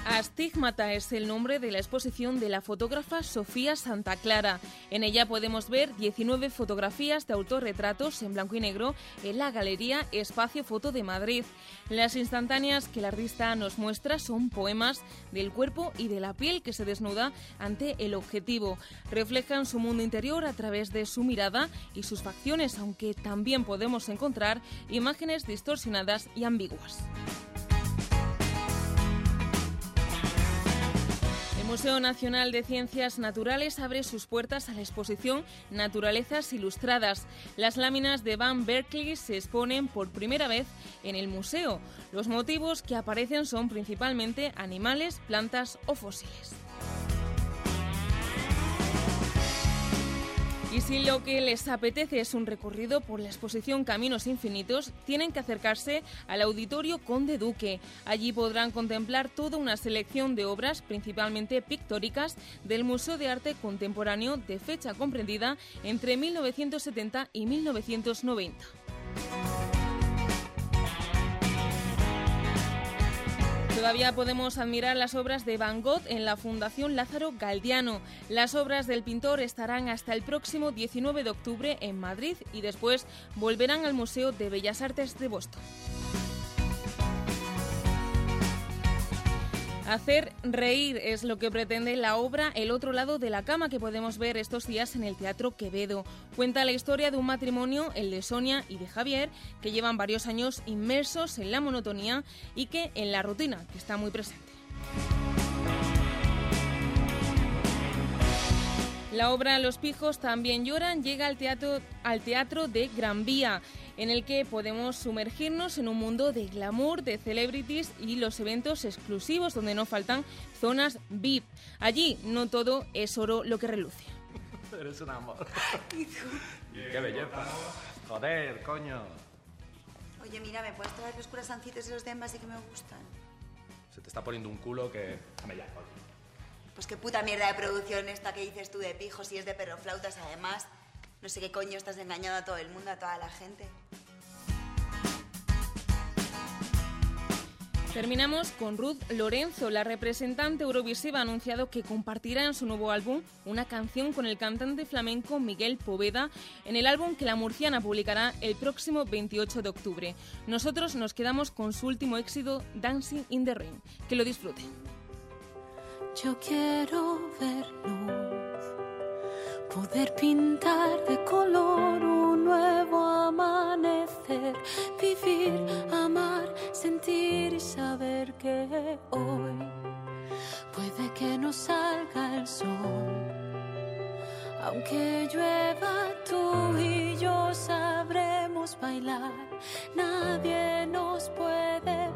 Astigmata es el nombre de la exposición de la fotógrafa Sofía Santa Clara. En ella podemos ver 19 fotografías de autorretratos en blanco y negro en la Galería Espacio Foto de Madrid. Las instantáneas que el artista nos muestra son poemas del cuerpo y de la piel que se desnuda ante el objetivo. Reflejan su mundo interior a través de su mirada y sus facciones, aunque también podemos encontrar imágenes distorsionadas y ambiguas. El Museo Nacional de Ciencias Naturales abre sus puertas a la exposición Naturalezas Ilustradas. Las láminas de Van Berkeley se exponen por primera vez en el museo. Los motivos que aparecen son principalmente animales, plantas o fósiles. Y si lo que les apetece es un recorrido por la exposición Caminos Infinitos, tienen que acercarse al Auditorio Conde Duque. Allí podrán contemplar toda una selección de obras, principalmente pictóricas, del Museo de Arte Contemporáneo de fecha comprendida entre 1970 y 1990. Todavía podemos admirar las obras de Van Gogh en la Fundación Lázaro Galdiano. Las obras del pintor estarán hasta el próximo 19 de octubre en Madrid y después volverán al Museo de Bellas Artes de Boston. Hacer reír es lo que pretende la obra El otro lado de la cama, que podemos ver estos días en el Teatro Quevedo. Cuenta la historia de un matrimonio, el de Sonia y de Javier, que llevan varios años inmersos en la monotonía y que en la rutina, que está muy presente. La obra Los pijos también lloran llega al teatro de Gran Vía, en el que podemos sumergirnos en un mundo de glamour, de celebrities y los eventos exclusivos donde no faltan zonas VIP. Allí no todo es oro lo que reluce. Eres un amor. ¡Qué belleza! Joder, coño. Oye, mira, ¿me puedes traer los curasancitos y los de Envase que me gustan? Se te está poniendo un culo que... Dame ya, coño. Pues qué puta mierda de producción esta que dices tú de pijos y es de perroflautas además. No sé qué coño estás engañando a todo el mundo, a toda la gente. Terminamos con Ruth Lorenzo. La representante eurovisiva ha anunciado que compartirá en su nuevo álbum una canción con el cantante flamenco Miguel Poveda en el álbum que la murciana publicará el próximo 28 de octubre. Nosotros nos quedamos con su último éxito, Dancing in the Rain. Que lo disfruten. Yo quiero ver luz, poder pintar de color un nuevo amanecer, vivir, amar, sentir y saber que hoy puede que no salga el sol. Aunque llueva, tú y yo sabremos bailar, nadie nos puede